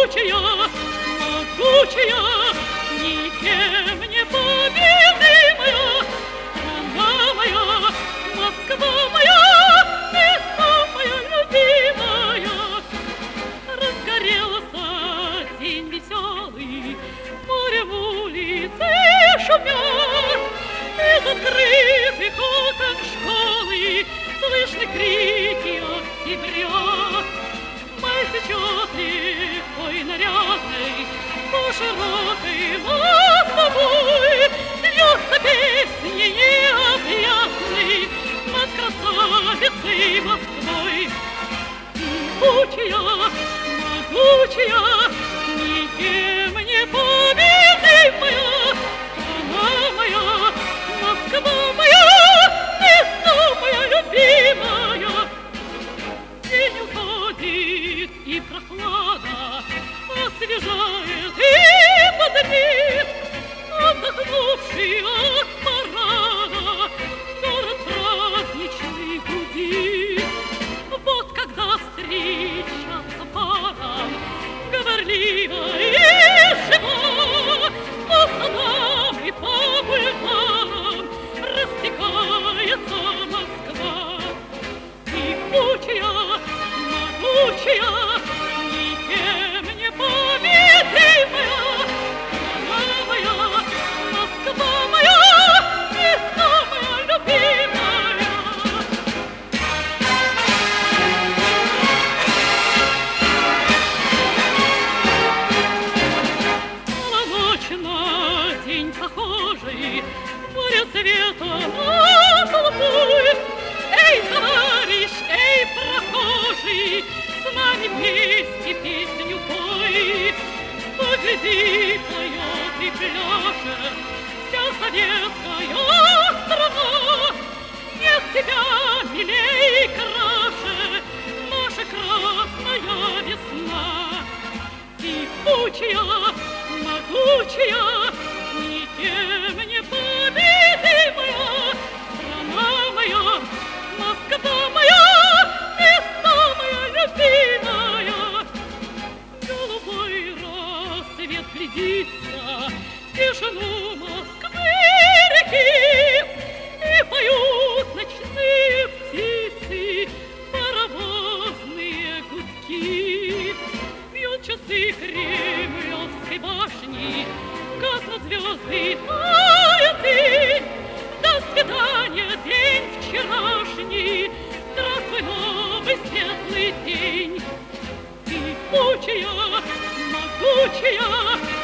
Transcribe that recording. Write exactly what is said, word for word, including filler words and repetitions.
могучая, могучая, никем не победимая, страна моя, Москва моя, ты самая любимая. Разгорелся день веселый, море в улице шумят, из открытых окон школы слышны крики октября. Течет рекой нарядной по широкой мостовой, льется песни необъятной над красавицей Москвой. Могучая, могучая, никем не победимая, страна моя, Москва моя, ты самая любимая. День уходит, и прохлада освежает и бодрит, отдохнувший от парада город праздничный гудит. Вот когда встречаться парам говорливо и живо по садам и по бульварам растекается Москва. Могучая, могучая, никем не победимая, страна моя, Москва моя, ты самая любимая. Стала ночь на день похожий, море цвета на толпой. Эй, товарищ, эй, прохожий, с нами вместе песню пой. Погляди, поет и пляшет вся советская страна. Нет тебя милей и краше наша красная весна. Кипучая, могучая, никем не победимая, страна моя, Москва моя, ты самая любимая. Голубой рассвет глядится в тишину Москвы реки, и поют ночные птицы паровозные гудки. Бьют часы Кремлевской башни, гаснут звезды, тает день. До свидания, день вчерашний, здравствуй, новый светлый день. Кипучая, могучая,